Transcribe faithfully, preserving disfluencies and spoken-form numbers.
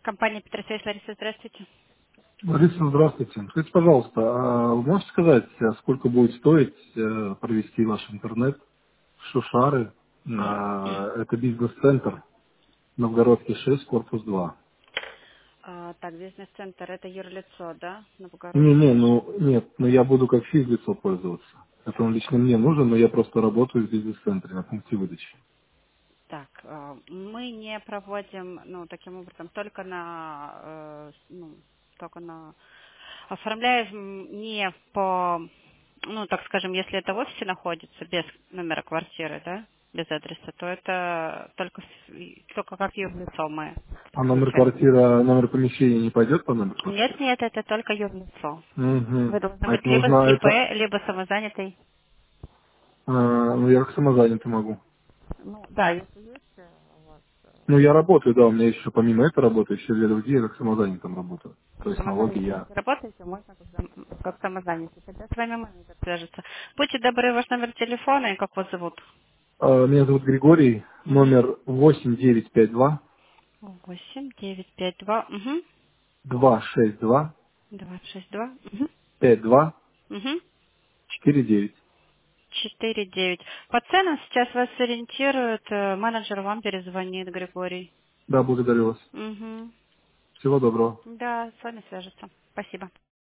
Компания Петросвязь, Лариса, здравствуйте. Лариса, здравствуйте. Скажите, пожалуйста, а вы можете сказать, а сколько будет стоить э, провести ваш интернет в Шушары? На- Это бизнес-центр, Новгородский шесть, корпус два. А, так, бизнес-центр, это юрлицо, да? Не-не, Новгородский. ну нет, ну я буду как физлицо пользоваться. Это он лично мне нужен, но я просто работаю в бизнес-центре на пункте выдачи. Так, а, мы не проводим, ну, таким образом, только на, э, ну, только на, оформляем не по, ну, так скажем, если это в офисе находится, без номера квартиры, да, без адреса, то это только, с- только как юрлицо мы А номер получаем. квартиры, номер помещения не пойдет по номеру Нет, квартиры? нет, это только юрлицо. Угу. Вы должны А быть это либо с нужно, ИП, это, либо самозанятый. э, ну я как самозанятый могу. Ну, да, если есть э, у вас Ну, я работаю, да, у меня еще помимо этой работы еще две другие, я как самозанятым работаю. То есть налоги самозанятый, я... если работаете, можно как, зам- как самозанятый. Тогда с вами менеджер свяжется. Будьте добры, ваш номер телефона и как вас зовут? А, Меня зовут Григорий, Угу. номер восемь девять пять два Восемь девять пять два. Угу. два шесть два Два шесть два. Угу. пять два Угу. четыре девять. Четыре девять. По ценам сейчас вас сориентирует э, менеджер, вам перезвонит, Григорий. Да, благодарю вас. Угу. Всего доброго. Да, с вами свяжется. Спасибо.